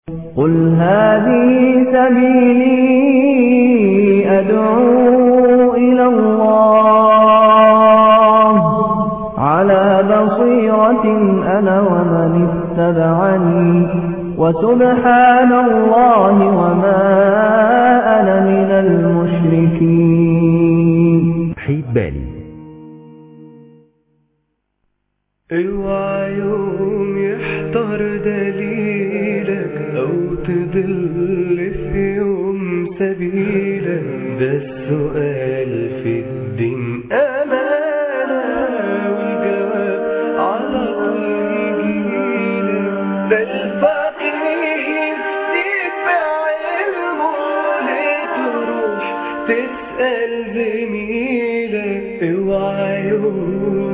قل هذه سبيلي أدعو إلى الله على بصيرة أنا ومن اتبعني وسبحان الله وما أنا من المشركين. حيد بالي. اوعى يوم يحتار دليلك او تضل في يوم سبيلك، ده السؤال في الدين امانه والجواب على طول يجيلك، ده الفقيه يتبع علمه لتروح تسأل زميلك. اوعى يوم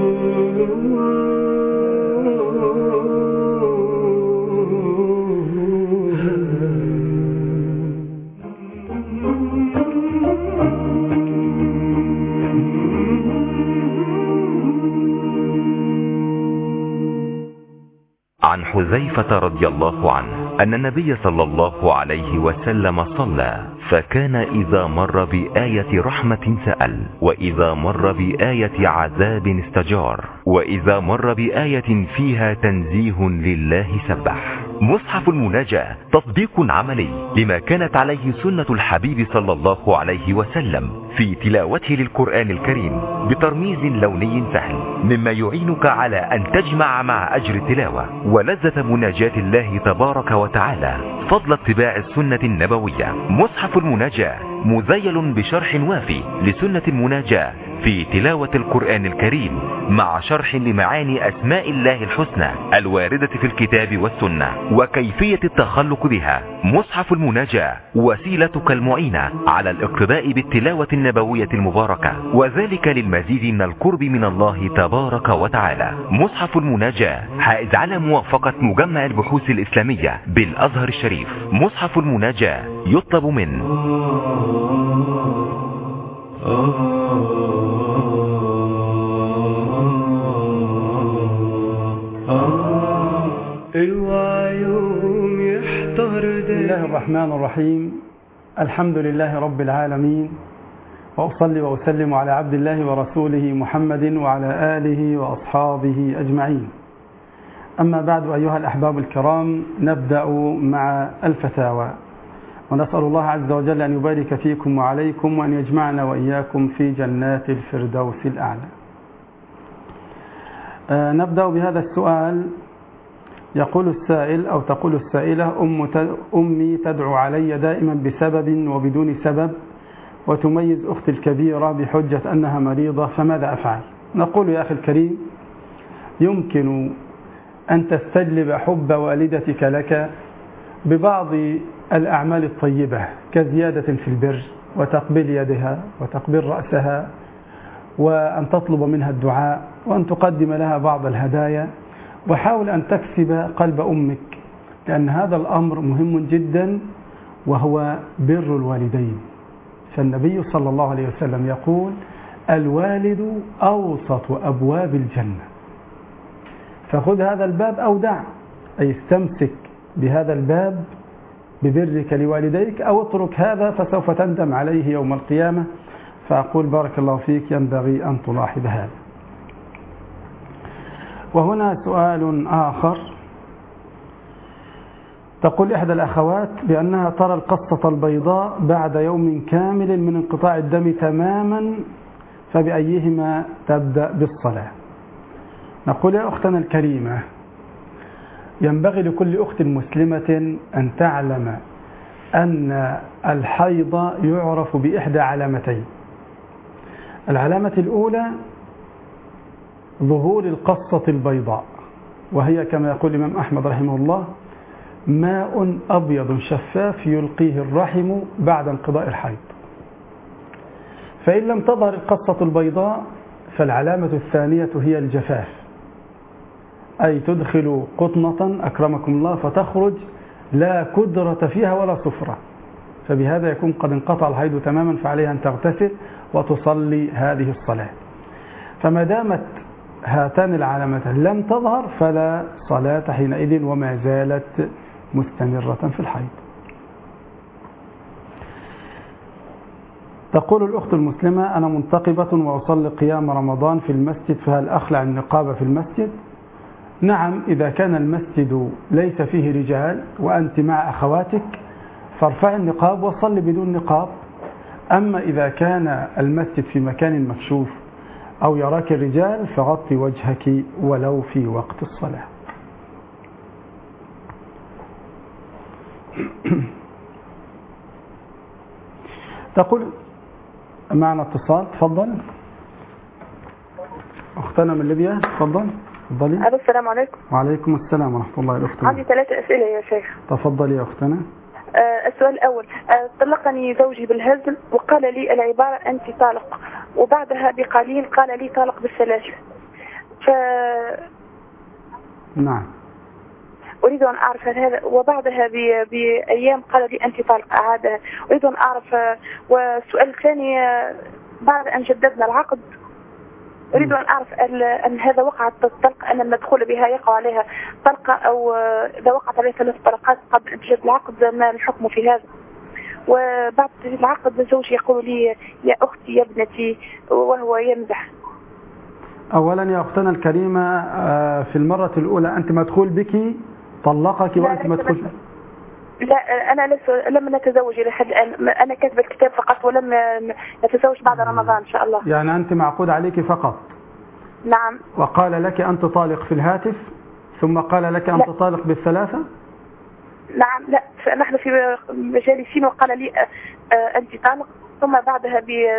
عن حذيفة رضي الله عنه أن النبي صلى الله عليه وسلم صلى، فكان إذا مر بآية رحمة سأل، وإذا مر بآية عذاب استجار، وإذا مر بآية فيها تنزيه لله سبح. مصحف المناجاة تطبيق عملي لما كانت عليه سنة الحبيب صلى الله عليه وسلم في تلاوته للقرآن الكريم بترميز لوني سهل، مما يعينك على أن تجمع مع أجر التلاوة ولذة مناجاة الله تبارك وتعالى فضل اتباع السنة النبوية. مصحف المناجاة مذيل بشرح وافي لسنة المناجاة في تلاوة القرآن الكريم مع شرح لمعاني أسماء الله الحسنى الواردة في الكتاب والسنة وكيفية التخلق بها. مصحف المناجاة وسيلتك المعينة على الاقتداء بالتلاوة النبوية المباركة، وذلك للمزيد من القرب من الله تبارك وتعالى. مصحف المناجاة حائز على موافقة مجمع البحوث الإسلامية بالأزهر الشريف. مصحف المناجاة يطلب من بسم الله الرحمن الرحيم. الحمد لله رب العالمين، وأصلي وأسلم على عبد الله ورسوله محمد وعلى آله وأصحابه أجمعين. أما بعد، أيها الأحباب الكرام، نبدأ مع الفتاوى، ونسأل الله عز وجل أن يبارك فيكم وعليكم وأن يجمعنا وإياكم في جنات الفردوس الأعلى. نبدأ بهذا السؤال. يقول السائل أو تقول السائلة: أمي تدعو علي دائما بسبب وبدون سبب، وتميز أختي الكبيرة بحجة أنها مريضة، فماذا أفعل؟ نقول يا أخي الكريم، يمكن أن تستجلب حب والدتك لك ببعض الأعمال الطيبة كزيادة في البر وتقبيل يدها وتقبيل رأسها، وأن تطلب منها الدعاء، وأن تقدم لها بعض الهدايا، وحاول أن تكسب قلب أمك، لأن هذا الأمر مهم جدا، وهو بر الوالدين. فالنبي صلى الله عليه وسلم يقول: الوالد أوسط أبواب الجنة. فخذ هذا الباب أو دع، أي استمسك بهذا الباب ببرك لوالديك، أو اترك هذا فسوف تندم عليه يوم القيامة. فأقول بارك الله فيك، ينبغي أن تلاحظ هذا. وهنا سؤال آخر. تقول إحدى الأخوات بأنها ترى القصة البيضاء بعد يوم كامل من انقطاع الدم تماما، فبأيهما تبدأ بالصلاة؟ نقول يا أختنا الكريمة، ينبغي لكل أخت مسلمة أن تعلم أن الحيض يعرف بإحدى علامتين. العلامة الأولى ظهور القصة البيضاء، وهي كما يقول الإمام أحمد رحمه الله: ماء أبيض شفاف يلقيه الرحم بعد انقضاء الحيض. فإن لم تظهر القصة البيضاء فالعلامة الثانية هي الجفاف، أي تدخل قطنة أكرمكم الله فتخرج لا كدرة فيها ولا صفرة، فبهذا يكون قد انقطع الحيض تماما، فعليها أن تغتسل وتصلي هذه الصلاة. فما دامت هاتان العلامتان لم تظهر فلا صلاة حينئذ، وما زالت مستمرة في الحيض. تقول الأخت المسلمة: أنا منتقبة وأصلي قيام رمضان في المسجد، فهل أخلع النقاب في المسجد؟ نعم، إذا كان المسجد ليس فيه رجال وأنت مع أخواتك فارفع النقاب وصلي بدون نقاب. أما إذا كان المسجد في مكان مكشوف أو يراك الرجال فغطي وجهك ولو في وقت الصلاة. تقول معنا اتصال، تفضل. أختنا من ليبيا، تفضلي. السلام عليكم. وعليكم السلام ورحمة الله. الأخت عندي 3 أسئلة يا شيخ. تفضلي يا أختنا. السؤال الأول: طلقني زوجي بالهزل وقال لي العبارة أنت طالق، وبعدها بقليل قال لي طالق بالسلاسل. نعم. أريد أن أعرف هذا، وبعدها بأيام قال لي أنت طالق أعادها. أريد أن أعرف. والسؤال الثاني: بعد أن جددنا العقد أريد أن أعرف أن هذا وقعت الطلقة، أن المدخول بها يقع عليها طلقة، أو إذا وقعت عليها 3 طلقات قبل انتجاد العقد ما الحكم في هذا؟ وبعد العقد زوجي يقول لي يا أختي يا ابنتي وهو يمزح. أولا يا أختنا الكريمة، في المرة الأولى أنت مدخول بك طلقك وأنت مدخول؟ لا، أنا لم نتزوج إلى حد الآن. أنا كاتبة الكتاب فقط ولم نتزوج بعد رمضان إن شاء الله. يعني أنت معقود عليك فقط؟ نعم. وقال لك أنت طالق في الهاتف ثم قال لك أنت طالق بالثلاثة؟ نعم. لا، نحن في جالسين وقال لي أنت طالق، ثم بعدها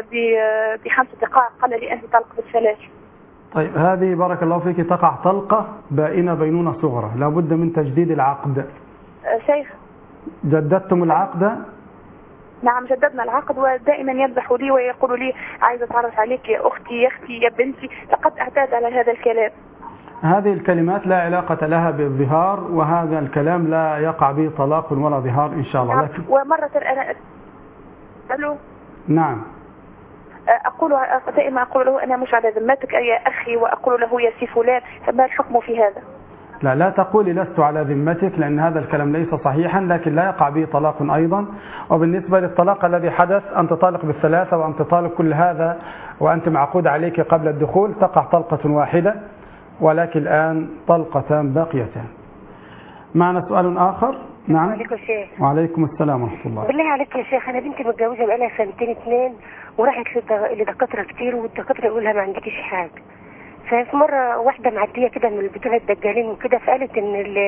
ب5 دقائق قال لي أنت طالق بالثلاث. طيب، هذه بارك الله فيك تقع طلقة بائنة بينونة صغرى، لابد من تجديد العقد. شيخ، جددتم العقد؟ نعم جددنا العقد، ودائما يمزح لي ويقول لي عايزة أتعرف عليك يا أختي يا أختي يا بنتي. لقد اعتاد على هذا الكلام. هذه الكلمات لا علاقة لها بالظهار، وهذا الكلام لا يقع به طلاق ولا ظهار إن شاء الله. نعم. لكن ومرة أنا ألو. نعم. دائما أقول له أنا مش على ذمتك يا أخي، وأقول له يا سي فلان. فما الحكم في هذا؟ لا تقولي لست على ذمتك، لأن هذا الكلام ليس صحيحا، لكن لا يقع به طلاق أيضا. وبالنسبة للطلاق الذي حدث، أنت طالق بالثلاثة وأنت طالق كل هذا وأنت معقود عليك قبل الدخول، تقع طلقة واحدة، ولكن الآن طلقتان باقيتان. معنا سؤال آخر. نعم. وعليكم الشيخ. وعليكم السلام ورحمة الله. بالله عليك يا شيخ، أنا بنتي متجوزة بقالها 2 وراحت لدكاترة كتير، والدكاترة يقول لها ما عندكيش حاجة. ففي مرة واحدة معدية كده من بتوع الدجالين وكده، فقالت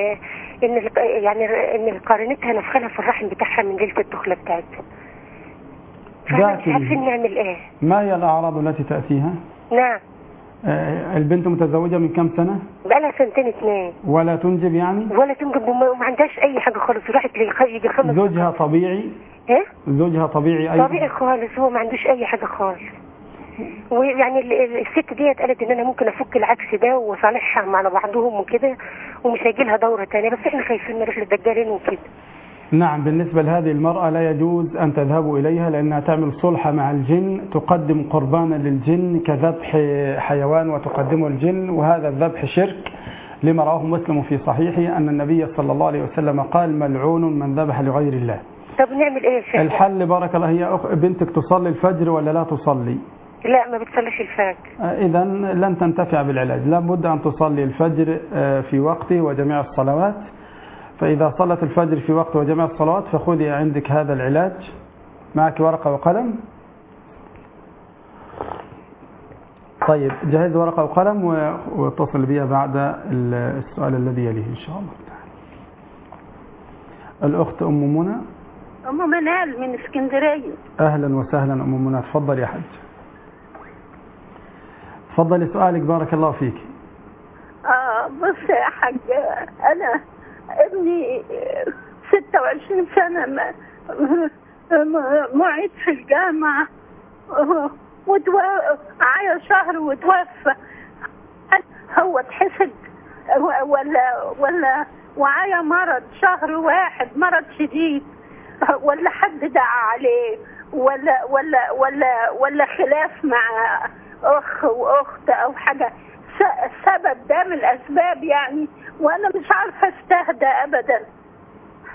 إن قارنتها نفخلها في الرحم بتاعها من ليلة الدخلة بتاعتها. فاحنا مش عارفين نعمل إيه. ما هي الأعراض التي تأتيها؟ نعم. البنت متزوجة من كم سنة؟ بقالها 2 ولا تنجب يعني؟ ولا تنجب، وما عندهاش أي حاجة خالص، وراحت يجي 5. زوجها طبيعي؟ إيه؟ زوجها طبيعي أيضا؟ طبيعي خالص، هو ما عندوش أي حاجة خالص. ويعني الست ديت قالت ان انا ممكن افك العكس ده وصالحهم على بعضهم وكده، ومش هيجي لها دوره ثانيه، بس احنا خايفين نروح للدجالين وكده. نعم، بالنسبه لهذه المراه لا يجوز ان تذهبوا اليها، لانها تعمل صلح مع الجن، تقدم قربانا للجن كذبح حيوان وتقدمه الجن، وهذا الذبح شرك، لما رواه مسلم في صحيحه ان النبي صلى الله عليه وسلم قال: ملعون من ذبح لغير الله. طب نعمل ايه يا شيخ؟ الحل بارك الله، هي بنتك تصلي الفجر ولا لا تصلي؟ لا، ما بتصليش الفجر. إذا لن تنتفع بالعلاج، لابد أن تصلي الفجر في وقته وجميع الصلوات. فإذا صلت الفجر في وقته وجميع الصلوات فخذي عندك هذا العلاج. معك ورقة وقلم؟ طيب، جهز ورقة وقلم واتصل بي بعد السؤال الذي يليه إن شاء الله. الأخت أم منى. أم منال من اسكندرية. أهلا وسهلا أم منى، تفضل يا حج. تفضلي سؤالك بارك الله فيك. بص يا حاج، أنا ابني 26 سنة معيد في الجامعة، عايش شهر وتوفى. هو اتحسد ولا وعايا مرض شهر واحد، مرض شديد، ولا حد دعا عليه، ولا خلاف مع أخ وأخت أو حاجة، السبب ده من الأسباب يعني، وأنا مش عارفة استهدى أبدا.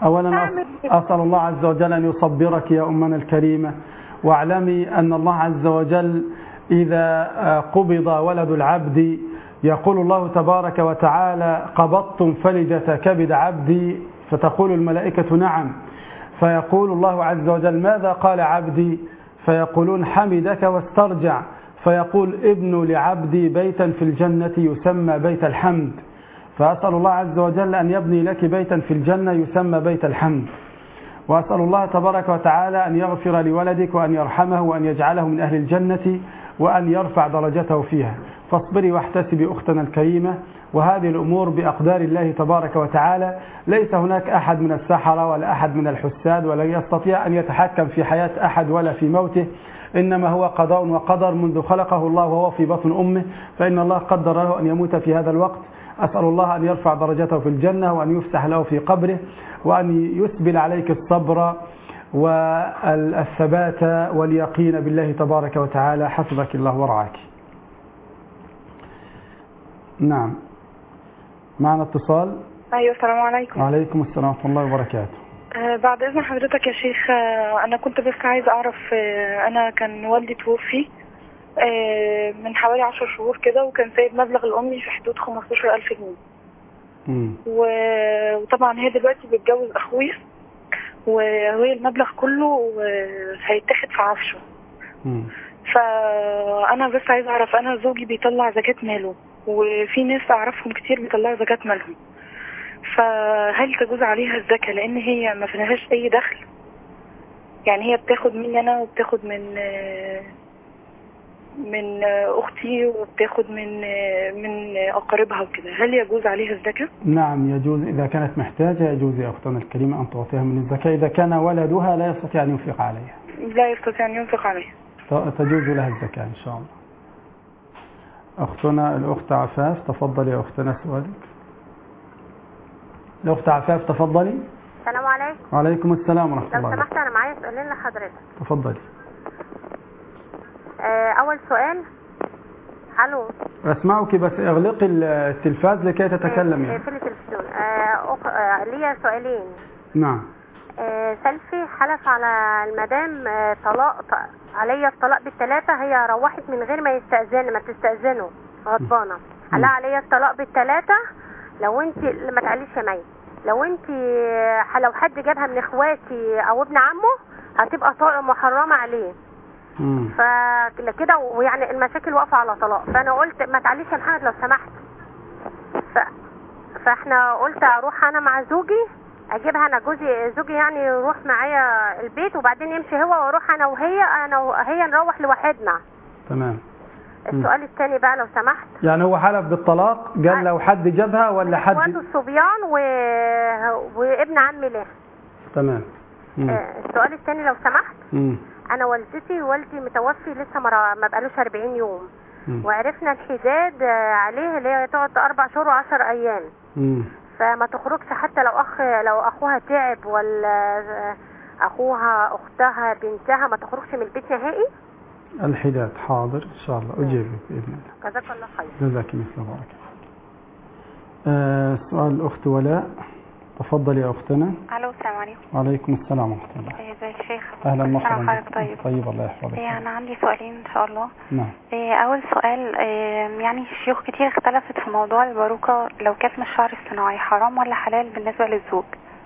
أولا أسأل الله عز وجل أن يصبرك يا أمنا الكريمة، واعلمي أن الله عز وجل إذا قبض ولد العبد يقول الله تبارك وتعالى قبضتم فلجة كبد عبدي، فتقول الملائكة نعم، فيقول الله عز وجل ماذا قال عبدي؟ فيقولون حمدك واسترجع، فيقول ابن لعبدي بيتا في الجنة يسمى بيت الحمد. فأسأل الله عز وجل أن يبني لك بيتا في الجنة يسمى بيت الحمد، وأسأل الله تبارك وتعالى أن يغفر لولدك وأن يرحمه وأن يجعله من أهل الجنة وأن يرفع درجته فيها. فاصبري واحتسبي أختنا الكريمة، وهذه الأمور بأقدار الله تبارك وتعالى. ليس هناك أحد من السحرة ولا أحد من الحساد ولا يستطيع أن يتحكم في حياة أحد ولا في موته، إنما هو قضاء وقدر منذ خلقه الله وهو في بطن أمه، فإن الله قدر له أن يموت في هذا الوقت. أسأل الله أن يرفع درجته في الجنة وأن يفسح له في قبره وأن يسبل عليك الصبر والثبات واليقين بالله تبارك وتعالى. حفظك الله ورعاك. نعم، معنا اتصال. أيوة، السلام عليكم. وعليكم السلام ورحمة الله وبركاته. بعد إذن حضرتك يا شيخ، أنا كنت بس عايز أعرف، أنا كان والدي توفي من حوالي 10 شهور كده، وكان سايب مبلغ الأمي في حدود 15,000 جنيه. وطبعا هي دلوقتي بتجوز أخويا، وهي المبلغ كله هيتاخد في عفشه. فأنا بس عايز أعرف، أنا زوجي بيطلع زكاة ماله، وفي ناس أعرفهم كتير بيطلعوا زكاة مالهم، فهل تجوز عليها الزكاة لأن هي ما فيهاش أي دخل؟ يعني هي بتاخد مني أنا وبتاخد من أختي وبتاخد من أقاربها وكده، هل يجوز عليها الزكاة؟ نعم يجوز، إذا كانت محتاجة يجوز يا أختنا الكريمة أن تعطيها من الزكاة. إذا كان ولدها لا يستطيع أن ينفق عليها، لا يستطيع أن ينفق عليها، تجوز لها الزكاة إن شاء الله. أختنا الأخت عفاف، تفضلي يا أختنا سؤالك. الأخت عفاف تفضلي. السلام عليكم. وعليكم السلام ورحمة الله. لو سمحت أنا معايا سؤالين لحضرتك. تفضلي. أول سؤال. ألو. أسمعك بس اغلقي التلفاز لكي تتكلم. يعني في التلفزيون. ليا سؤالين. نعم. سلفي حلف على المدام طلاق عليا الطلاق بالثلاثة، هي روحت من غير ما تستأذنه غضبانة، قال عليا الطلاق بالثلاثة. لو انت ما تعليش يا مي، لو حد جابها من اخواتي او ابن عمه هتبقى طاقة محرمة عليه. فكده ويعني المشاكل واقفة على طلاق. فانا قلت ما تعليش يا محمد لو سمحت. فاحنا قلت اروح انا مع زوجي، اجيبها انا زوجي يعني يروح معايا البيت، وبعدين يمشي هو واروح انا وهي نروح لوحدنا. تمام. السؤال الثاني بقى لو سمحت. يعني هو حلف بالطلاق، قال لو حد جابها ولا حد؟ اخواته الصبيان وابن عمي له. تمام. السؤال الثاني لو سمحت. انا والدي متوفي لسه ما بقالوش 40 يوم. وعرفنا الحداد عليه اللي هي تقعد 4 شهور و10 ايام. فما تخرجش حتى لو اخوها تعب ولا اخوها اختها بنتها ما تخرجش من البيت نهائي. الحداد حاضر ان شاء الله اجيبك باذن الله. جزاك الله خير. جزاك مثل بارك. سؤال الاخت ولاء، تفضلي يا اختنا. الو السلام عليكم. وعليكم السلام ورحمه الله. ازيك يا شيخ؟ اهلا وسهلا. طيب الله يحفظك. انا عندي سؤالين ان شاء الله. نعم. اول سؤال، يعني شيوخ كتير اختلفت في موضوع الباروكه، لو كتم الشعر الصناعي حرام ولا حلال بالنسبه للزوج؟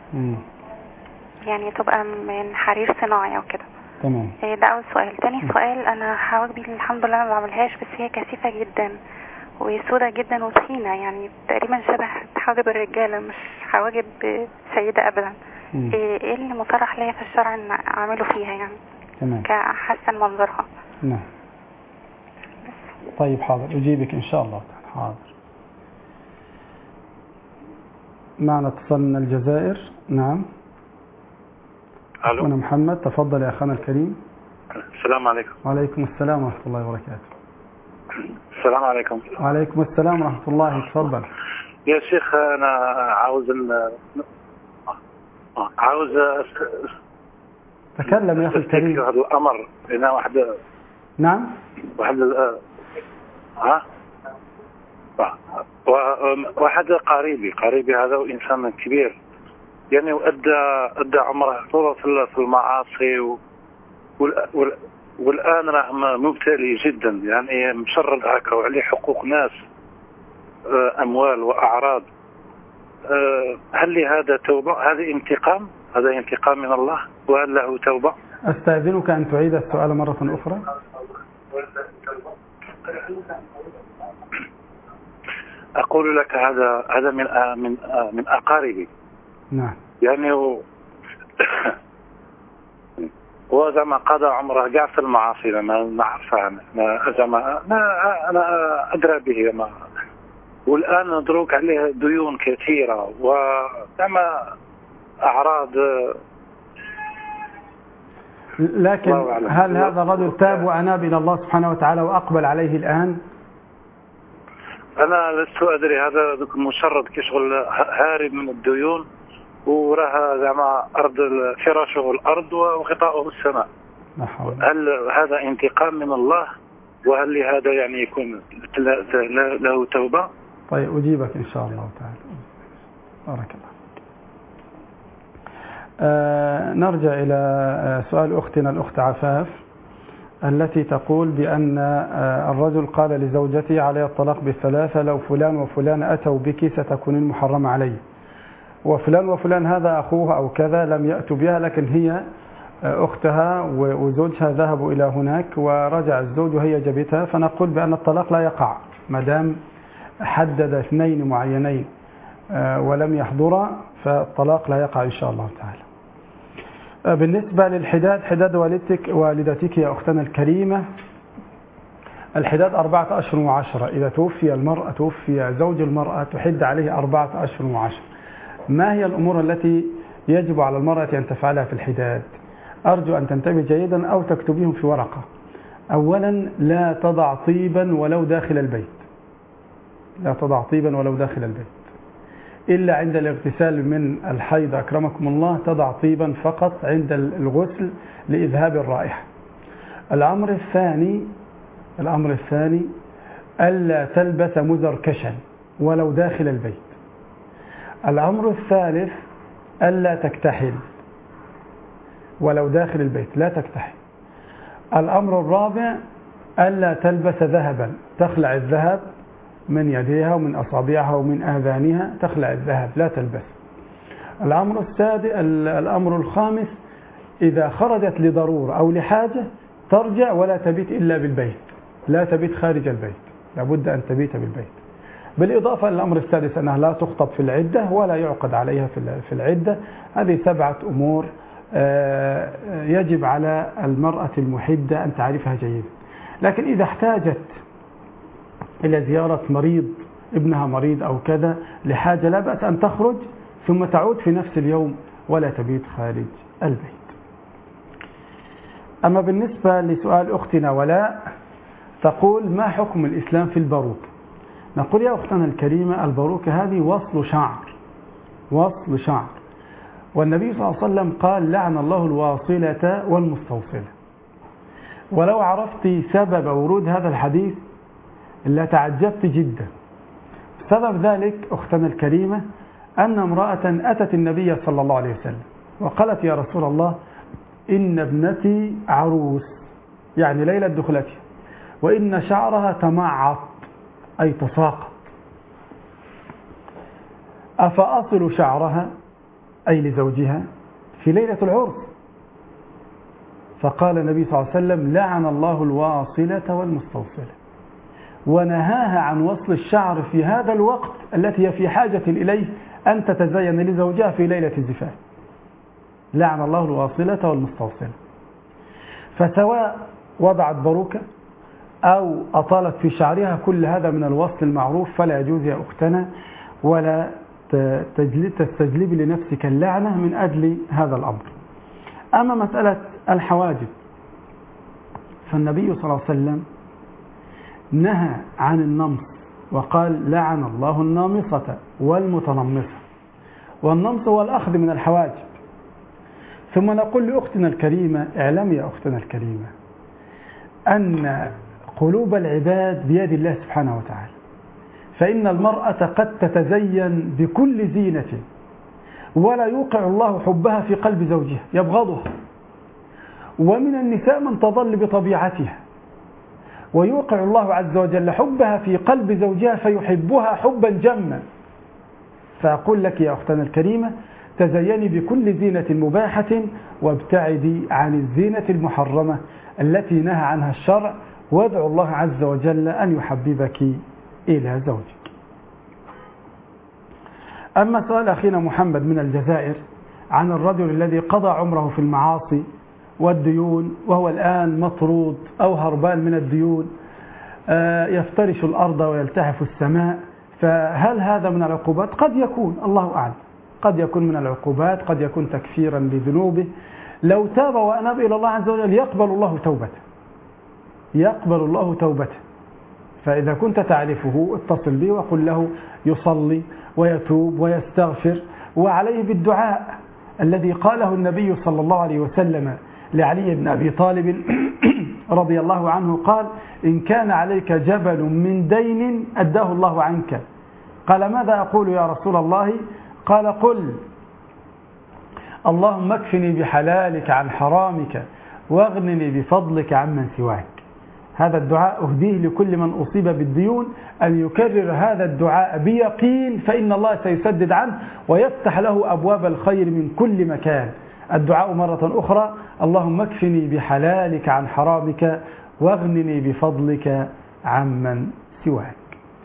يعني تبقى من حرير صناعي او كده. تمام. ده اول سؤال. تاني سؤال، انا حواجبي الحمد لله ما بعملهاش، بس هي كثيفه جدا وسودة جدا وتخينه، يعني تقريبا شبه حواجب الرجاله، مش حواجب سيده ابدا. ايه اللي مطرح ليا في الشرع ان اعمله فيها يعني؟ تمام. كحسن منظرها. نعم. طيب حاضر اجيبك ان شاء الله. حاضر. معنا اتصال من الجزائر. نعم. الو. انا محمد، تفضل يا اخانا الكريم. السلام عليكم. وعليكم السلام ورحمه الله وبركاته. السلام عليكم. وعليكم السلام ورحمه الله. تفضل يا شيخ. انا عاوز تكلم يا اخي الكريم. هذا الامر هنا واحد. نعم. واحد قريبي هذا انسان كبير، يعني أدى عمره في المعاصي والآن راه مبتلي جدا، يعني مشرد هكا وعليه حقوق ناس، أموال وأعراض. هل لهذا توبة؟ هذا انتقام من الله، وهل له توبة؟ أستأذنك أن تعيد السؤال مرة أخرى. أقول لك هذا من أقاربي. نعم. يعني وزعما قضى عمره قاع في المعاصي، ما نعرفها أنا أدرى به، والآن ندروك عليه ديون كثيرة وزعما أعراض. لكن هل هذا الرجل تاب وأناب إلى الله سبحانه وتعالى وأقبل عليه الآن؟ أنا لست أدري، هذا مشرد كشغل هارب من الديون، وراه زعما فراشه الأرض وغطاؤه السماء. هل هذا انتقام من الله؟ وهل لهذا يعني يكون له توبة؟ طيب أجيبك إن شاء الله تعالى. بارك الله. نرجع إلى سؤال أختنا الأخت عفاف التي تقول بأن الرجل قال لزوجتي علي الطلاق بالثلاثة، لو فلان وفلان أتوا بك ستكون المحرمة علي، وفلان وفلان هذا أخوها أو كذا لم يأتوا بها، لكن هي أختها وزوجها ذهبوا إلى هناك ورجع الزوج وهي جبتها، فنقول بأن الطلاق لا يقع ما دام حدد اثنين معينين ولم يحضرا، فالطلاق لا يقع إن شاء الله تعالى. بالنسبة للحداد، حداد والدتك يا أختنا الكريمة، الحداد 4 أشهر و10. إذا توفي زوج المرأة تحد عليه 4 أشهر و10. ما هي الأمور التي يجب على المرأة أن تفعلها في الحداد؟ أرجو أن تنتبه جيدا أو تكتبيهم في ورقة. أولا، لا تضع طيبا ولو داخل البيت، لا تضع طيبا ولو داخل البيت، إلا عند الاغتسال من الحيض أكرمكم الله تضع طيبا فقط عند الغسل لإذهاب الرائحة. الأمر الثاني ألا تلبس مزركشا ولو داخل البيت. الأمر الثالث ألا تكتحل ولو داخل البيت، لا تكتحل. الأمر الرابع ألا تلبس ذهبا، تخلع الذهب من يديها ومن أصابعها ومن آذانها، تخلع الذهب لا تلبس. الأمر الخامس إذا خرجت لضرورة أو لحاجة ترجع ولا تبيت إلا بالبيت، لا تبيت خارج البيت، لابد أن تبيت بالبيت. بالإضافة للأمر السادس أنها لا تخطب في العدة ولا يعقد عليها في العدة. هذه 7 أمور يجب على المرأة المحدة أن تعرفها جيدا. لكن إذا احتاجت إلى زيارة مريض، ابنها مريض أو كذا لحاجة، لا بأس أن تخرج ثم تعود في نفس اليوم ولا تبيت خارج البيت. أما بالنسبة لسؤال أختنا ولاء، تقول ما حكم الإسلام في الباروك؟ نقول يا أختنا الكريمة، الباروك هذه وصل شعر، والنبي صلى الله عليه وسلم قال لعن الله الواصلة والمستوصلة. ولو عرفت سبب ورود هذا الحديث لتعجبت جدا. سبب ذلك أختنا الكريمة أن امرأة أتت النبي صلى الله عليه وسلم وقالت يا رسول الله إن ابنتي عروس، يعني ليلة دخلتها، وإن شعرها تمعط أي تساقط، أفأصل شعرها أي لزوجها في ليلة العرس؟ فقال النبي صلى الله عليه وسلم لعن الله الواصلة والمستوصلة، ونهاها عن وصل الشعر في هذا الوقت التي هي في حاجة إليه أن تتزين لزوجها في ليلة الزفاف. لعن الله الواصلة والمستوصلة. فسواء وضعت باروكة أو أطالت في شعرها، كل هذا من الوصل المعروف، فلا يجوز يا أختنا، ولا تستجلبي لنفسك اللعنة من أجل هذا الأمر. أما مسألة الحواجب، فالنبي صلى الله عليه وسلم نهى عن النمص وقال لعن الله النامصة والمتنمصة، والنمص هو الأخذ من الحواجب. ثم نقول لأختنا الكريمة اعلمي يا أختنا الكريمة أن قلوب العباد بيد الله سبحانه وتعالى، فإن المرأة قد تتزين بكل زينة ولا يوقع الله حبها في قلب زوجها، يبغضها. ومن النساء من تظل بطبيعتها، ويوقع الله عز وجل حبها في قلب زوجها فيحبها حبا جما. فأقول لك يا أختنا الكريمة، تزيني بكل زينة مباحة وابتعدي عن الزينة المحرمة التي نهى عنها الشرع، وادعو الله عز وجل أن يحببك إلى زوجك. أما سؤال أخينا محمد من الجزائر عن الرجل الذي قضى عمره في المعاصي والديون، وهو الآن مطرود أو هربان من الديون، يفترش الأرض ويلتحف السماء، فهل هذا من العقوبات؟ قد يكون، الله أعلم، قد يكون من العقوبات، قد يكون تكفيرا لذنوبه. لو تاب وأناب إلى الله عز وجل يقبل الله توبته، يقبل الله توبته. فإذا كنت تعرفه اتصل به وقل له يصلي ويتوب ويستغفر، وعليه بالدعاء الذي قاله النبي صلى الله عليه وسلم لعلي بن أبي طالب رضي الله عنه، قال: إن كان عليك جبل من دين أداه الله عنك. قال: ماذا أقول يا رسول الله؟ قال: قل: اللهم اكفني بحلالك عن حرامك واغنني بفضلك عمن سواك. هذا الدعاء أهديه لكل من أصيب بالديون، أن يكرر هذا الدعاء بيقين، فإن الله سيسدد عنه ويفتح له أبواب الخير من كل مكان. الدعاء مرة أخرى: اللهم اكفني بحلالك عن حرامك واغنني بفضلك عمن سواك.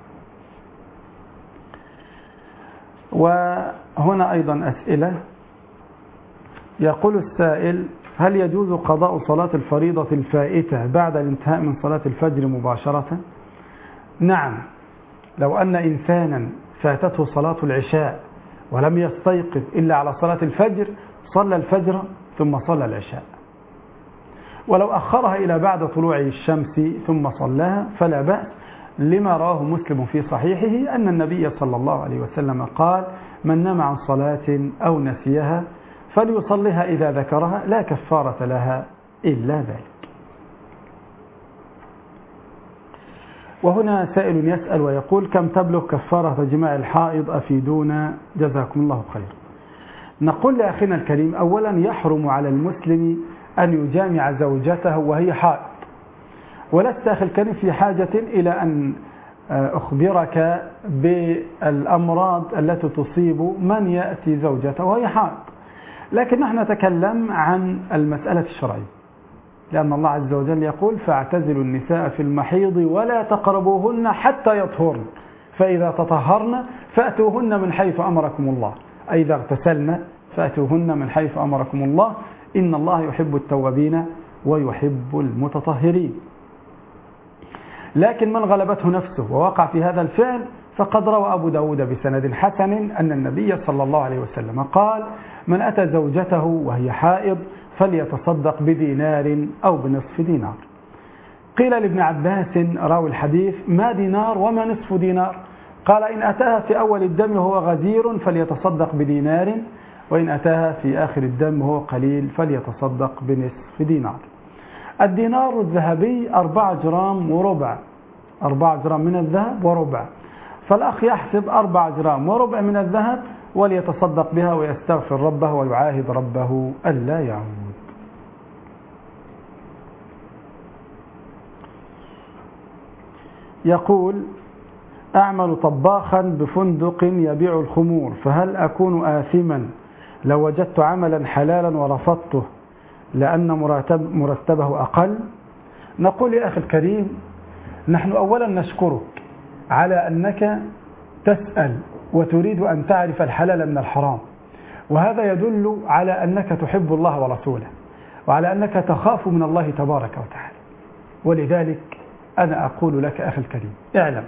وهنا أيضا أسئلة. يقول السائل: هل يجوز قضاء صلاة الفريضة الفائتة بعد الانتهاء من صلاة الفجر مباشرة؟ نعم، لو أن إنسانا فاتته صلاة العشاء ولم يستيقظ إلا على صلاة الفجر، صلى الفجر ثم صلى العشاء. ولو أخرها إلى بعد طلوع الشمس ثم صلاها فلا بأس، لما رواه مسلم في صحيحه أن النبي صلى الله عليه وسلم قال: من نام عن صلاة أو نسيها فليصليها إذا ذكرها، لا كفارة لها إلا ذلك. وهنا سائل يسأل ويقول: كم تبلغ كفارة جماع الحائض؟ أفيدونا جزاكم الله خير. نقول لأخينا الكريم: أولا يحرم على المسلم أن يجامع زوجته وهي حائض، ولست أخي الكريم في حاجة إلى أن أخبرك بالأمراض التي تصيب من يأتي زوجته وهي حائض، لكن نحن نتكلم عن المسألة الشرعية، لأن الله عز وجل يقول: فاعتزلوا النساء في المحيض ولا تقربوهن حتى يطهرن، فإذا تطهرن فأتوهن من حيث أمركم الله، أي إذا اغتسلن فأتوهن من حيث أمركم الله، إن الله يحب التوابين ويحب المتطهرين. لكن من غلبته نفسه ووقع في هذا الفعل، فقد روى أبو داود بسند حسن أن النبي صلى الله عليه وسلم قال: من أتى زوجته وهي حائض فليتصدق بدينار أو بنصف دينار. قيل لابن عباس راوي الحديث: ما دينار وما نصف دينار؟ قال: إن أتاها في أول الدم وهو غزير فليتصدق بدينار، وإن أتاها في آخر الدم وهو قليل فليتصدق بنصف دينار. الدينار الذهبي 4 جرام وربع، 4 جرام من الذهب وربع، فالأخ يحسب 4 جرام وربع من الذهب وليتصدق بها ويستغفر ربه ويعاهد ربه ألا يعود. يقول: أعمل طباخا بفندق يبيع الخمور، فهل أكون آثما لو وجدت عملا حلالا ورفضته لأن مرتبه أقل؟ نقول يا أخي الكريم: نحن أولا نشكرك على أنك تسأل وتريد أن تعرف الحلال من الحرام، وهذا يدل على أنك تحب الله ورسوله، وعلى أنك تخاف من الله تبارك وتعالى. ولذلك أنا أقول لك أخي الكريم: اعلم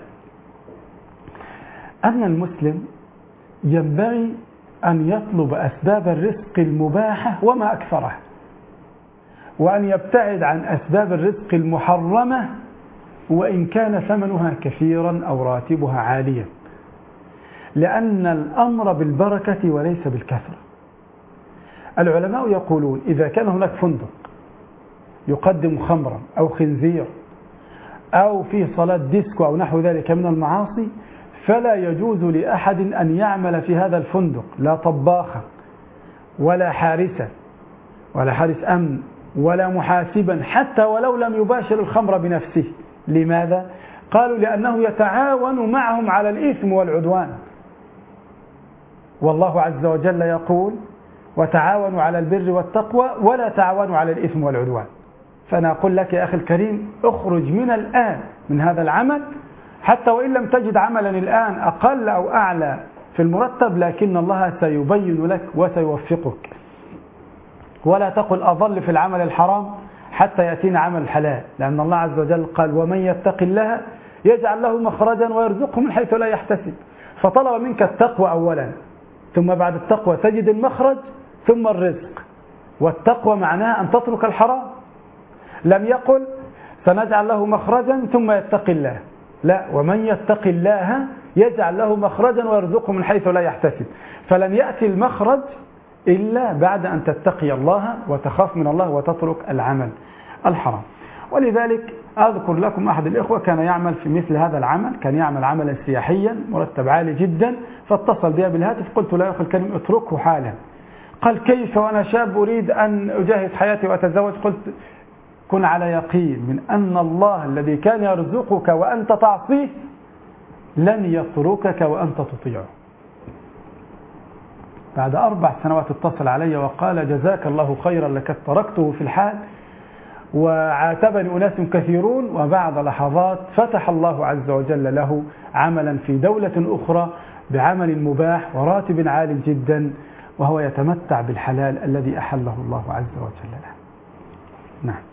أن المسلم ينبغي أن يطلب أسباب الرزق المباحة وما أكثرها، وأن يبتعد عن أسباب الرزق المحرمة وإن كان ثمنها كثيرا أو راتبها عاليا، لأن الأمر بالبركة وليس بالكثرة. العلماء يقولون: إذا كان هناك فندق يقدم خمرا أو خنزير أو فيه صلاة ديسكو أو نحو ذلك من المعاصي، فلا يجوز لأحد أن يعمل في هذا الفندق، لا طباخا ولا حارسا ولا حارس أمن ولا محاسبا، حتى ولو لم يباشر الخمر بنفسه. لماذا؟ قالوا لأنه يتعاون معهم على الإثم والعدوان، والله عز وجل يقول وتعاونوا على البر والتقوى ولا تعاونوا على الإثم والعدوان. فأنا أقول لك يا أخي الكريم اخرج من الآن من هذا العمل، حتى وإن لم تجد عملا الآن أقل أو أعلى في المرتب، لكن الله سيبين لك وسيوفقك. ولا تقل أظل في العمل الحرام حتى يأتينا عمل الحلال، لأن الله عز وجل قال ومن يتق الله يجعل له مخرجا ويرزقه من حيث لا يحتسب. فطلب منك التقوى أولا، ثم بعد التقوى تجد المخرج ثم الرزق. والتقوى معناها أن تترك الحرام. لم يقل سنجعل له مخرجا ثم يتقي الله، لا، ومن يتق الله يجعل له مخرجا ويرزقه من حيث لا يحتسب. فلن يأتي المخرج إلا بعد أن تتقي الله وتخاف من الله وتترك العمل الحرام. ولذلك أذكر لكم أحد الإخوة كان يعمل في مثل هذا العمل، كان يعمل عملا سياحيا مرتب عالي جدا، فاتصل بي بالهاتف، قلت له يا أخي الكريم اتركه حالا. قال كيف وأنا شاب أريد أن أجاهد حياتي وأتزوج؟ قلت كن على يقين من أن الله الذي كان يرزقك وأنت تعصيه لن يتركك وأنت تطيعه. بعد 4 سنوات اتصل علي وقال جزاك الله خيرا لقد تركته في الحال، وعاتبني أناس كثيرون، وبعد لحظات فتح الله عز وجل له عملا في دولة أخرى بعمل مباح وراتب عالي جدا، وهو يتمتع بالحلال الذي أحله الله عز وجل له. نعم.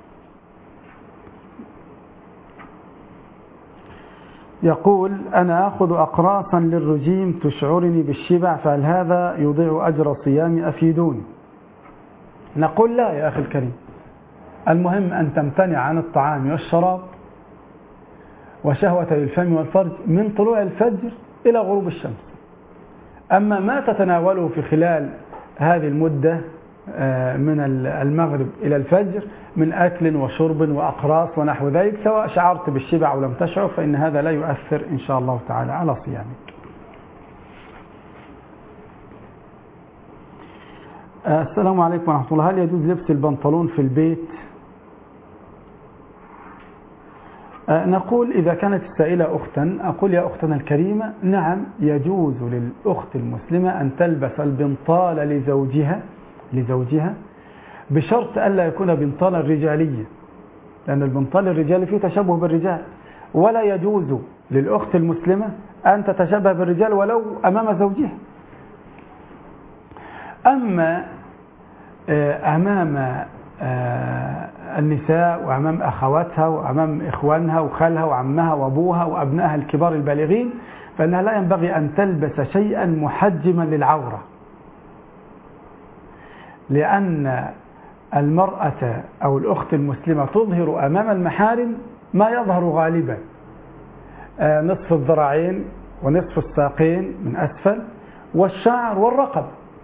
يقول أنا أخذ أقراصا للرجيم تشعرني بالشبع، فهل هذا يضيع أجر صيامي؟ أفيدوني. نقول لا يا أخي الكريم، المهم أن تمتنع عن الطعام والشراب وشهوة الفم والفرج من طلوع الفجر إلى غروب الشمس. أما ما تتناوله في خلال هذه المدة من المغرب إلى الفجر من أكل وشرب وأقراص ونحو ذلك، سواء شعرت بالشبع أو لم تشعر، فإن هذا لا يؤثر إن شاء الله تعالى على صيامك. السلام عليكم ورحمة الله. هل يجوز لبس البنطلون في البيت؟ نقول إذا كانت السائلة أختا، أقول يا أختنا الكريمة نعم يجوز للأخت المسلمة أن تلبس البنطال لزوجها بشرط ألا يكون بنطالا رجاليا، لأن البنطال الرجالي فيه تشبه بالرجال، ولا يجوز للأخت المسلمة أن تتشبه بالرجال ولو أمام زوجها. أما أمام النساء وأمام أخواتها وأمام إخوانها وخالها وعمها وأبوها وأبنائها الكبار البالغين، فإنها لا ينبغي أن تلبس شيئا محجما للعورة، لأن المرأة أو الأخت المسلمة تظهر أمام المحارم ما يظهر غالبا، نصف الذراعين ونصف الساقين من أسفل والشعر والرقب.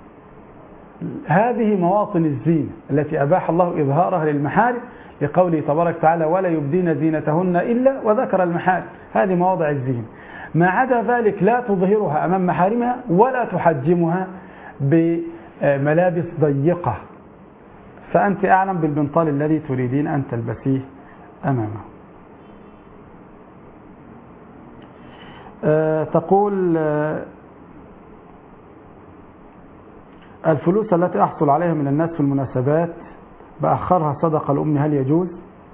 هذه مواطن الزينة التي أباح الله إظهارها للمحارم، لقوله تبارك وتعالى ولا يبدين زينتهن إلا وذكر المحارم. هذه مواضع الزينة، ما عدا ذلك لا تظهرها أمام محارمها ولا تحجمها بملابس ضيقة. فأنت أعلم بالبنطال الذي تريدين أن تلبسيه أمامه. تقول الفلوس التي أحصل عليها من الناس في المناسبات بأخرها صدقة لأمي، هل يجوز؟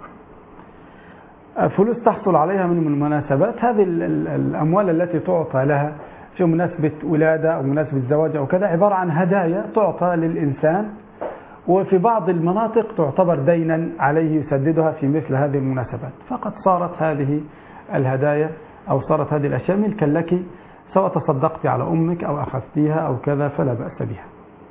فلوس تحصل عليها من المناسبات، هذه الأموال التي تعطى لها في مناسبة ولادة أو مناسبة زواج أو كذا عبارة عن هدايا تعطى للإنسان، وفي بعض المناطق تعتبر دينا عليه يسددها في مثل هذه المناسبات، فقد صارت هذه الهدايا أو صارت هذه الأشياء ملكا لك، سواء تصدقت على أمك أو أخذتيها أو كذا فلا بأس بها.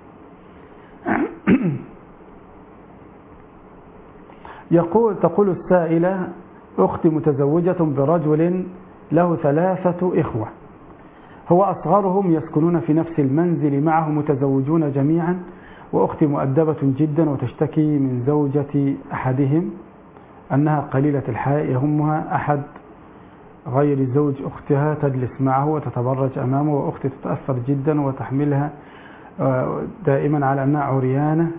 تقول السائلة أختي متزوجة برجل له 3 إخوة، هو أصغرهم يسكنون في نفس المنزل معه متزوجون جميعا، وأختي مؤدبة جدا وتشتكي من زوجة أحدهم أنها قليلة الحياء، يهمها أحد غير زوج أختها تجلس معه وتتبرج أمامه، وأختي تتأثر جدا وتحملها دائما على أنها عريانة،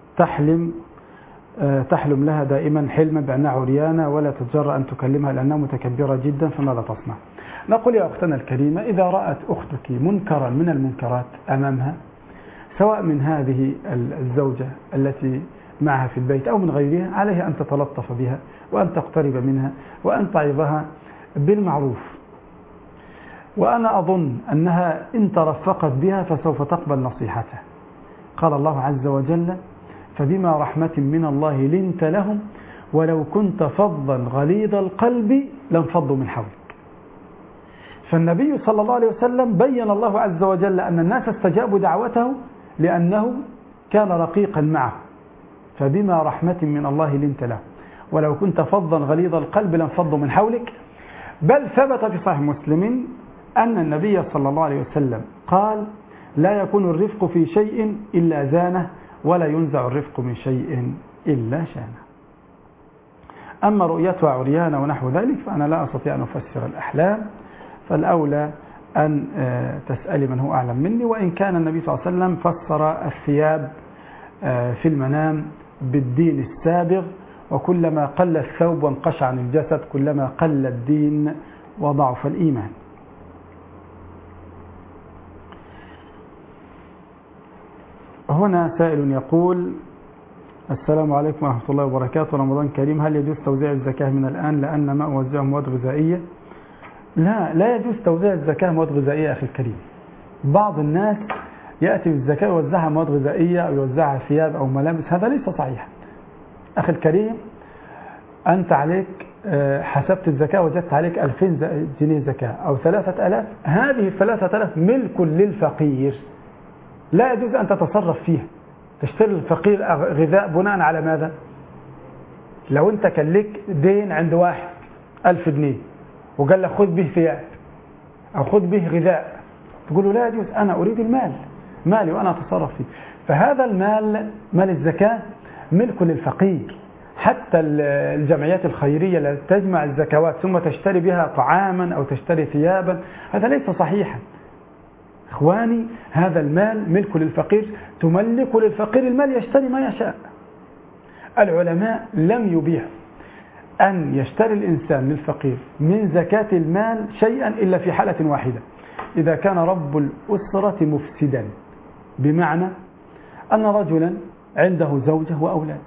تحلم لها دائما حلما بأنها عريانة ولا تتجرأ أن تكلمها لأنها متكبرة جدا، فماذا تصنع؟ نقول يا أختنا الكريمة، إذا رأت أختك منكرا من المنكرات أمامها، سواء من هذه الزوجة التي معها في البيت أو من غيرها، عليها أن تتلطف بها وأن تقترب منها وأن تعظها بالمعروف. وأنا أظن أنها إن ترفقت بها فسوف تقبل نصيحته. قال الله عز وجل: فبما رحمة من الله لنت لهم ولو كنت فظا غليظ القلب لانفضوا من حولك. فالنبي صلى الله عليه وسلم بين الله عز وجل أن الناس استجابوا دعوته لأنه كان رقيقا معه، فبما رحمة من الله لنت له ولو كنت فظا غليظ القلب لانفضوا من حولك. بل ثبت في صحيح مسلم أن النبي صلى الله عليه وسلم قال: لا يكون الرفق في شيء إلا زانه ولا ينزع الرفق من شيء إلا شانه. أما رؤيتها عريانة ونحو ذلك فأنا لا أستطيع أن أفسر الأحلام، فالأولى أن تسألي من هو أعلم مني. وإن كان النبي صلى الله عليه وسلم فسر الثياب في المنام بالدين السابغ، وكلما قل الثوب وانقشع عن الجسد كلما قل الدين وضعف الإيمان. هنا سائل يقول: السلام عليكم ورحمة الله وبركاته، رمضان كريم، هل يجوز توزيع الزكاة من الآن لأن ما أوزعه مواد غذائية؟ لا يجوز توزيع الزكاة مواد غذائية أخي الكريم. بعض الناس يأتي بالزكاة ويوزعها مواد غذائية أو يوزعها ثياب أو ملابس، هذا ليس صحيح. أخي الكريم، أنت عليك حسبت الزكاة وجدت عليك 2000 جنيه زكاة أو 3000، هذه 3000 ملك للفقير، لا يجوز أن تتصرف فيها. تشتري الفقير غذاء بناء على ماذا؟ لو أنت كان لك دين عند واحد 1000 جنيه وقال لك خذ به ثياب أو خذ به غذاء، تقول له لا يجوز، أنا أريد المال، مالي وأنا أتصرف فيه. فهذا المال، مال الزكاة، ملك للفقير. حتى الجمعيات الخيرية التي تجمع الزكوات ثم تشتري بها طعاما أو تشتري ثيابا، هذا ليس صحيحا. إخواني، هذا المال ملك للفقير، تملك للفقير المال يشتري ما يشاء. العلماء لم يبيحوا أن يشتري الإنسان للفقير من زكاة المال شيئا إلا في حالة واحدة: إذا كان رب الأسرة مفسدا، بمعنى أن رجلا عنده زوجة وأولاد،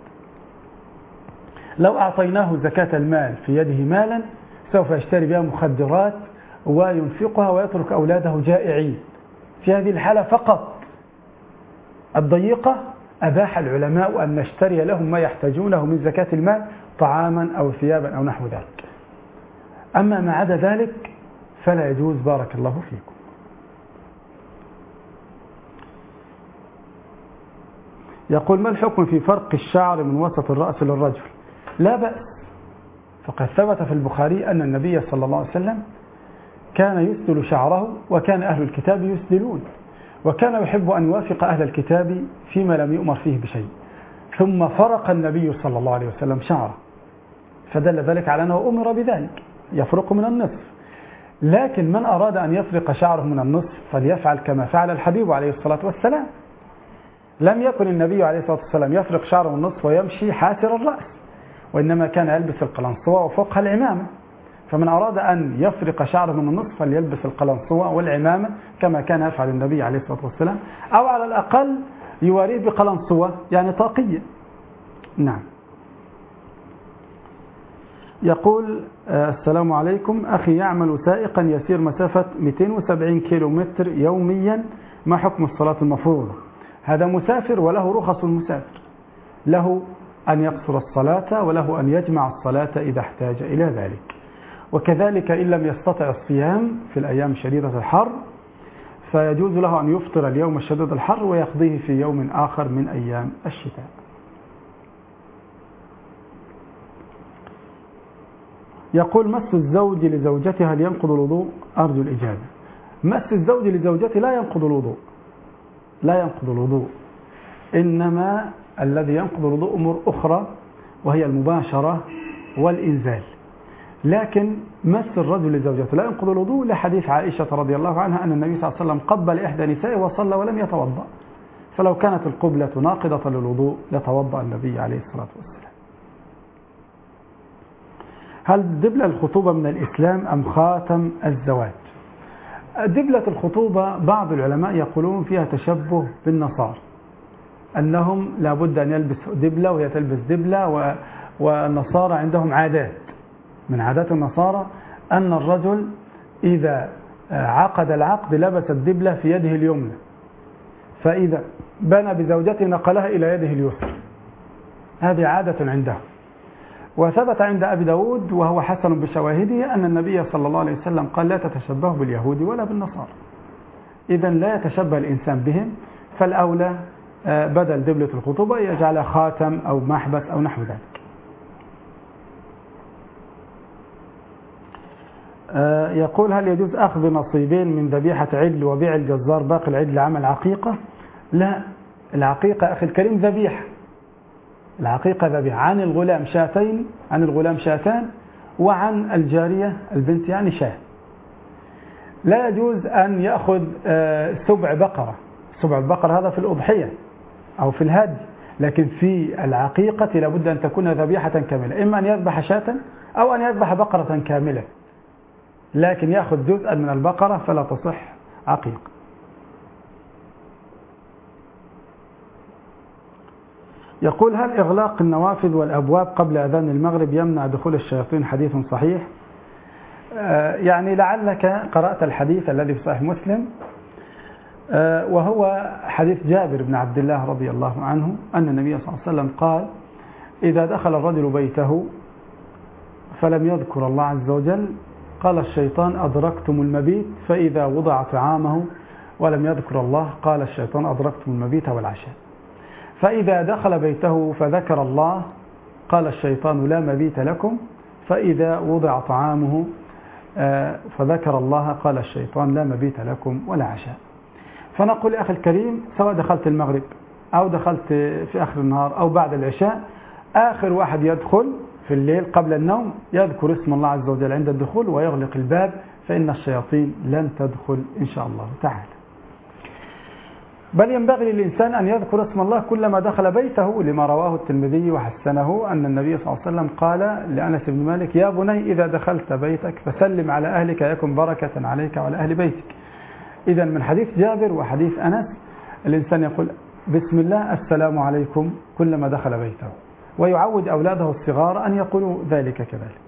لو أعطيناه زكاة المال في يده مالا سوف يشتري بها مخدرات وينفقها ويترك أولاده جائعين. في هذه الحالة فقط الضيقة أباح العلماء أن نشتري لهم ما يحتاجونه من زكاة المال، طعاما أو ثيابا أو نحو ذلك. أما ما عدا ذلك فلا يجوز. بارك الله فيكم. يقول: ما الحكم في فرق الشعر من وسط الرأس للرجل؟ لا بأس، فقد ثبت في البخاري أن النبي صلى الله عليه وسلم كان يسدل شعره، وكان أهل الكتاب يسدلون، وكان يحب أن يوافق أهل الكتاب فيما لم يؤمر فيه بشيء، ثم فرق النبي صلى الله عليه وسلم شعره، فدل ذلك على أنه أمر بذلك، يفرق من النصف. لكن من أراد أن يفرق شعره من النصف فليفعل كما فعل الحبيب عليه الصلاة والسلام. لم يكن النبي عليه الصلاة والسلام يفرق شعره من النصف ويمشي حاسر الرأس، وإنما كان يلبس القلنسوة وفوقها العمامة. فمن أراد أن يفرق شعره من النصف فليلبس القلنسوة والعمامة كما كان يفعل النبي عليه الصلاة والسلام، أو على الأقل يواريه بقلنسوة يعني طاقية. نعم. يقول: السلام عليكم، أخي يعمل سائقا يسير مسافة 270 كيلومتر يوميا، ما حكم الصلاة المفروضة؟ هذا مسافر وله رخص المسافر، له أن يقصر الصلاة وله أن يجمع الصلاة إذا احتاج إلى ذلك. وكذلك إن لم يستطع الصيام في الأيام شديدة الحر فيجوز له أن يفطر اليوم الشديد الحر ويقضيه في يوم آخر من أيام الشتاء. يقول: مس الزوج لزوجته هل ينقض الوضوء؟ أرجو الإجابة. مس الزوج لزوجته لا ينقض الوضوء، لا ينقض الوضوء، إنما الذي ينقض الوضوء أمور أخرى، وهي المباشرة والإنزال. لكن مس الرجل لزوجته لا ينقض الوضوء لحديث عائشة رضي الله عنها أن النبي صلى الله عليه وسلم قبل إحدى نسائه وصلى ولم يتوضأ، فلو كانت القبلة ناقضة للوضوء لتوضأ النبي عليه الصلاة والسلام. هل دبلة الخطوبة من الإسلام أم خاتم الزواج؟ دبلة الخطوبة بعض العلماء يقولون فيها تشبه بالنصارى، أنهم لابد أن يلبس دبلة وهي تلبس دبلة، والنصارى عندهم عادات. من عادات النصارى أن الرجل إذا عقد العقد لبس الدبلة في يده اليمنى، فإذا بنى بزوجته نقلها إلى يده اليسرى. هذه عادة عندهم. وثبت عند أبي داود وهو حسن بشواهده أن النبي صلى الله عليه وسلم قال لا تتشبهوا باليهود ولا بالنصارى. إذن لا يتشبه الإنسان بهم، فالأولى بدل دبلة الخطوبة يجعل خاتم أو محبس أو نحو ذلك. يقول هل يجوز أخذ نصيبين من ذبيحة عجل وبيع الجزار باقي العجل لعمل عقيقة؟ لا، العقيقة أخي الكريم ذبيحة. العقيقة ذبيحة. عن الغلام شاتين، عن الغلام شاتان، وعن الجارية البنت يعني شاة. لا يجوز أن يأخذ سبع بقرة. سبع البقرة هذا في الأضحية أو في الهدي، لكن في العقيقة لابد أن تكون ذبيحة كاملة، إما أن يذبح شاة أو أن يذبح بقرة كاملة، لكن يأخذ جزءا من البقرة فلا تصح عقيقة. يقول هل إغلاق النوافذ والأبواب قبل أذان المغرب يمنع دخول الشياطين؟ حديث صحيح. يعني لعلك قرأت الحديث الذي في صحيح مسلم، وهو حديث جابر بن عبد الله رضي الله عنه أن النبي صلى الله عليه وسلم قال إذا دخل الرجل بيته فلم يذكر الله عز وجل قال الشيطان أدركتم المبيت، فإذا وضع طعامه ولم يذكر الله قال الشيطان أدركتم المبيت والعشاء، فإذا دخل بيته فذكر الله قال الشيطان لا مبيت لكم، فإذا وضع طعامه فذكر الله قال الشيطان لا مبيت لكم ولا عشاء. فنقول يا أخي الكريم سواء دخلت المغرب أو دخلت في آخر النهار أو بعد العشاء، آخر واحد يدخل في الليل قبل النوم يذكر اسم الله عز وجل عند الدخول ويغلق الباب، فإن الشياطين لن تدخل إن شاء الله تعالى. بل ينبغي للإنسان أن يذكر اسم الله كلما دخل بيته، لما رواه الترمذي وحسنه أن النبي صلى الله عليه وسلم قال لأنس بن مالك يا بني إذا دخلت بيتك فسلم على أهلك يكن بركة عليك وعلى أهل بيتك. إذا من حديث جابر وحديث أنس الإنسان يقول بسم الله السلام عليكم كلما دخل بيته، ويعود أولاده الصغار أن يقولوا ذلك كذلك.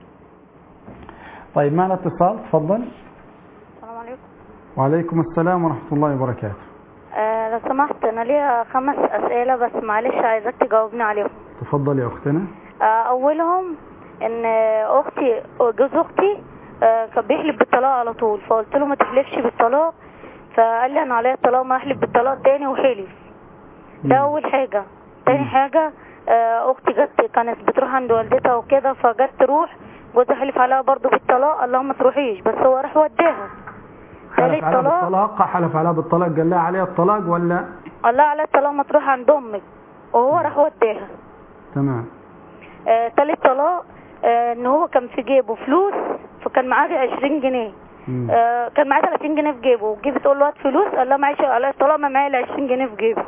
طيب معنا اتصال، تفضل. السلام عليكم. وعليكم السلام ورحمة الله وبركاته. لو سمحت أنا ليا 5 أسئلة بس معلش عايزاك تجاوبني عليهم. تفضل يا أختنا. أولهم إن أختي جوز أختي كان بيحلف بالطلاق على طول، فقلت له ما تحلفش بالطلاق، فقال لي أنا عليا الطلاق ما أحلف بالطلاق تاني وحلف. ده أول حاجة. تاني حاجة أختي كانت بتروح عند والدتها وكده، فجت تروح جوزها حلف عليها برضو بالطلاق قال لها ما تروحيش، بس هو راح وداها. حلف عليها بالطلاق؟ حلف عليها بالطلاق قال لها عليها الطلاق ولا؟ قال لها عليها الطلاق ما تروح عند أمك، وهو راح وداها. تمام. تالت طلاق ان هو كان في جيبه فلوس، فكان معاه 20 جنيه. كان معاه 30 جنيه في جيبه، وجيبه تقول له هات فلوس قال لها معيش عليها الطلاق ما معايا 20 جنيه في جيبه.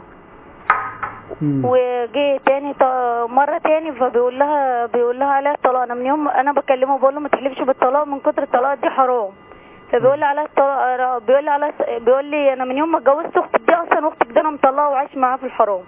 وجي تاني مرة تاني فبيقول لها عليها الطلاق. انا من يوم انا بكلمه بقول له ما تحلفش بالطلاق من كتر الطلاق دي حرام، فبيقول لي عليها الطلاق، بيقول لي انا من يوم ما اتجوزت اختك دي اصلا اختك دي انا مطلقه وعايش معاها في الحرام.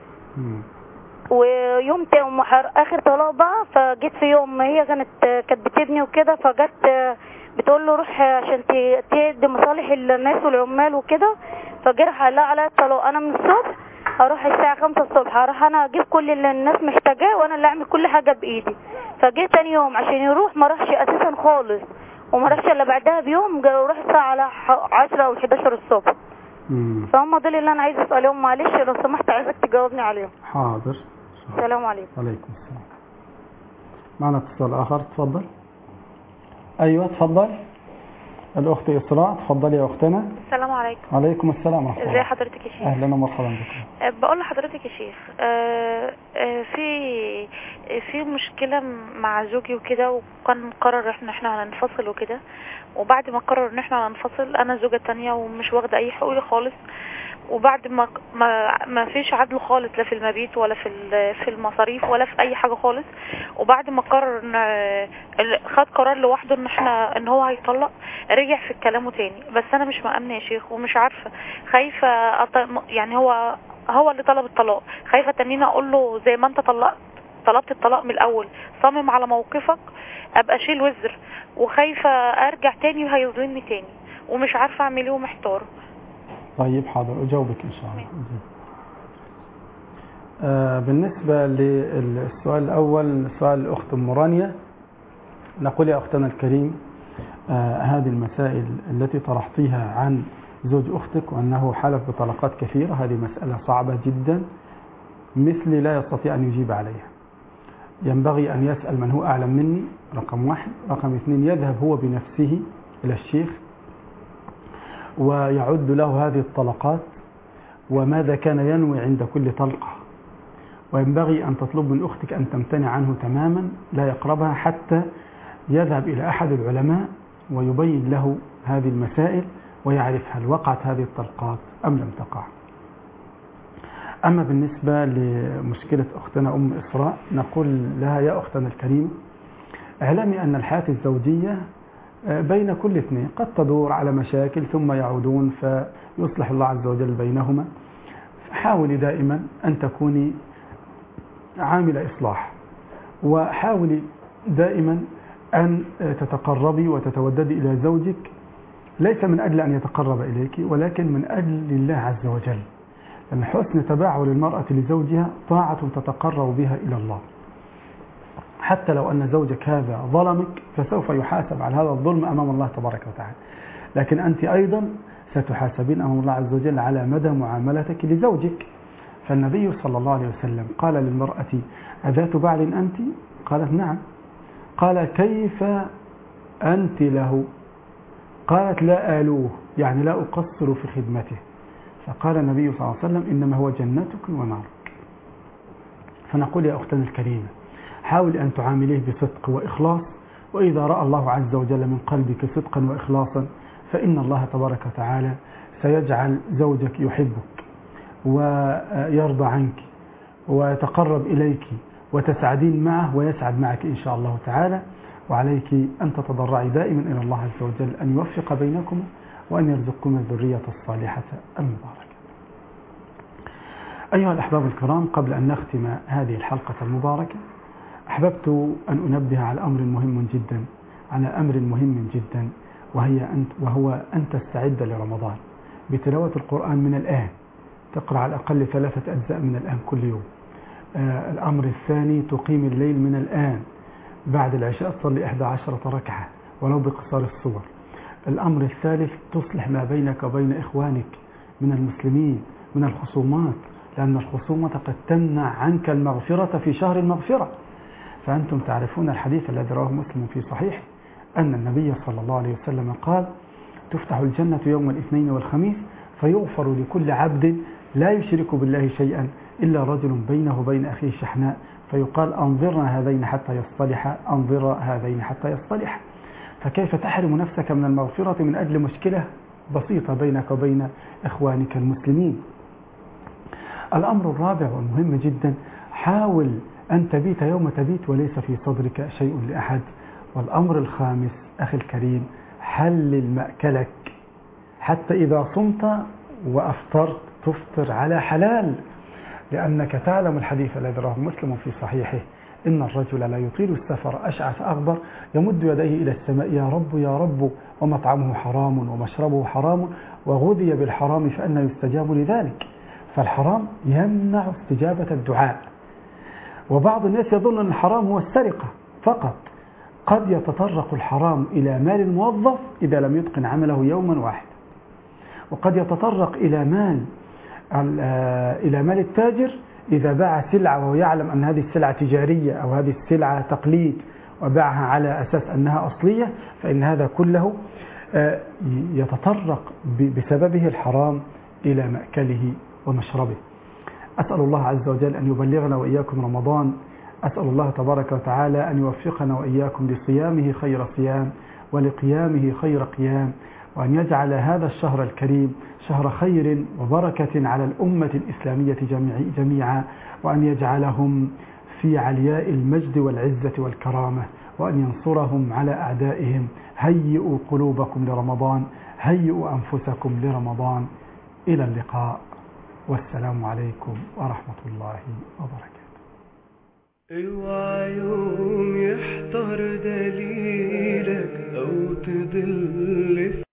ويوم اخر طلاق بقى، فجيت في يوم هي كانت بتبني وكده، فجت بتقول له روح عشان تدي مصالح الناس والعمال وكده، فجرح قال لها عليها الطلاق. انا من الصبح هروح الساعه 5 الصبح هروح انا اجيب كل اللي الناس محتاجاه وانا اللي اعمل كل حاجه بايدي. فجيت تاني يوم عشان يروح ما راحش اساسا خالص، وما راحش الا بعدها بيوم راح الساعه على 10 او 11 الصبح. فهم دول اللي انا عايزه اسالهم، معلش لو سمحت عايزك تجاوبني عليهم. حاضر. السلام عليكم. وعليكم السلام. معنا اتصال آخر، تفضل. أيوة تفضل. الأخت إسراء، تفضلي يا أختنا. السلام عليكم. وعليكم السلام ورحمة الله. ازي حضرتك يا شيخ؟ أهلا ومرحبا بكم. بقول لحضرتك يا شيخ في في مشكلة مع زوجي وكده، وكان قرر احنا هننفصل وكده. وبعد ما قرر ان احنا هننفصل، انا زوجة تانية ومش واخدة اي حقوقي خالص. وبعد ما فيش عدل خالص، لا في المبيت ولا في المصاريف ولا في اي حاجة خالص. وبعد ما قرر خد قرار لوحده ان هو هيطلق، رجع في كلامه تاني. بس انا مش مأمنة يا شيخ، ومش عارفة، خايفة يعني هو اللي طلب الطلاق، خايفة تانيين اقول له زي ما انت طلبت الطلاق من الاول، صمم على موقفك، ابقى شيل وزر، وخايفة ارجع تاني وهيظلمني تاني، ومش عارفة اعمل ايه ومحتارة. طيب حاضر، اجاوبك ان شاء الله. بالنسبة للسؤال الاول، سؤال الاخت ام رانيا، نقول يا اختنا الكريم، هذه المسائل التي طرحتيها عن زوج اختك وانه حلف بطلقات كثيرة، هذه مسألة صعبة جدا، مثلي لا يستطيع ان يجيب عليها. ينبغي ان يسأل من هو اعلم مني، رقم 1. رقم 2، يذهب هو بنفسه الى الشيخ ويعد له هذه الطلقات وماذا كان ينوي عند كل طلقة. وينبغي أن تطلب من أختك أن تمتنع عنه تماما، لا يقربها حتى يذهب إلى أحد العلماء ويبين له هذه المسائل ويعرف هل وقعت هذه الطلقات أم لم تقع. أما بالنسبة لمشكلة أختنا أم إسراء، نقول لها يا أختنا الكريم، اعلمي أن الحياة الزوجية بين كل اثنين قد تدور على مشاكل ثم يعودون فيصلح الله عز وجل بينهما. حاولي دائما أن تكوني عامل إصلاح، وحاولي دائما أن تتقربي وتتوددي إلى زوجك، ليس من أجل أن يتقرب إليك ولكن من أجل الله عز وجل، لأن حسن تباعل المرأة لزوجها طاعة تتقرب بها إلى الله. حتى لو أن زوجك هذا ظلمك فسوف يحاسب على هذا الظلم أمام الله تبارك وتعالى، لكن أنت أيضا ستحاسبين أمام الله عز وجل على مدى معاملتك لزوجك. فالنبي صلى الله عليه وسلم قال للمرأة: أذات بعل أنت؟ قالت: نعم. قال: كيف أنت له؟ قالت: لا آلوه، يعني لا أقصر في خدمته. فقال النبي صلى الله عليه وسلم: إنما هو جنتك ونارك. فنقول يا أختنا الكريمة، حاول أن تعامليه بصدق وإخلاص، وإذا رأى الله عز وجل من قلبك صدقا وإخلاصا فإن الله تبارك وتعالى سيجعل زوجك يحبك ويرضى عنك ويتقرب إليك وتسعدين معه ويسعد معك إن شاء الله تعالى. وعليك أن تتضرعي دائما إلى الله عز وجل أن يوفق بينكم وأن يرزقكم الذرية الصالحة المباركة. أيها الأحباب الكرام، قبل أن نختم هذه الحلقة المباركة، أحببت أن أنبه على أمر مهم جدا، وهو أن تستعد لرمضان بتلاوة القرآن من الآن، تقرأ على الأقل 3 أجزاء من الآن كل يوم. الأمر الثاني، تقيم الليل من الآن، بعد العشاء تصلي 11 ركعة ولو بقصار الصور. الأمر الثالث، تصلح ما بينك وبين إخوانك من المسلمين من الخصومات، لأن الخصومة قد تمنع عنك المغفرة في شهر المغفرة. فأنتم تعرفون الحديث الذي رواه مسلم في صحيح أن النبي صلى الله عليه وسلم قال: تفتح الجنة يوم الاثنين والخميس فيغفر لكل عبد لا يشرك بالله شيئا إلا رجل بينه وبين أخيه شحناء، فيقال: أنظرنا هذين حتى يصطلحا، أنظر هذين حتى يصطلحا. فكيف تحرم نفسك من المغفرة من أجل مشكلة بسيطة بينك وبين إخوانك المسلمين؟ الأمر الرابع والمهم جدا، حاول أن تبيت يوم تبيت وليس في صدرك شيء لأحد. والأمر الخامس أخي الكريم، حلل مأكلك حتى إذا صمت وأفطرت تفطر على حلال، لأنك تعلم الحديث الذي رواه مسلم في صحيحه: إن الرجل لا يطيل السفر أشعث أغبر يمد يديه إلى السماء: يا رب يا رب، ومطعمه حرام ومشربه حرام وغذي بالحرام فأنى يستجاب لذلك. فالحرام يمنع استجابة الدعاء. وبعض الناس يظن أن الحرام هو السرقة فقط، قد يتطرق الحرام إلى مال الموظف إذا لم يتقن عمله يوما واحدا، وقد يتطرق إلى مال التاجر إذا باع سلعة وهو يعلم أن هذه السلعة تجارية أو هذه السلعة تقليد وباعها على أساس أنها أصلية، فإن هذا كله يتطرق بسببه الحرام إلى مأكله ومشربه. أسأل الله عز وجل أن يبلغنا وإياكم رمضان أسأل الله تبارك وتعالى أن يوفقنا وإياكم لصيامه خير صيام ولقيامه خير قيام، وأن يجعل هذا الشهر الكريم شهر خير وبركة على الأمة الإسلامية جميعا، وأن يجعلهم في علياء المجد والعزة والكرامة، وأن ينصرهم على أعدائهم. هيئوا قلوبكم لرمضان، هيئوا أنفسكم لرمضان. إلى اللقاء، والسلام عليكم ورحمة الله وبركاته. اوعى يوم يحتار دليلك أو تضل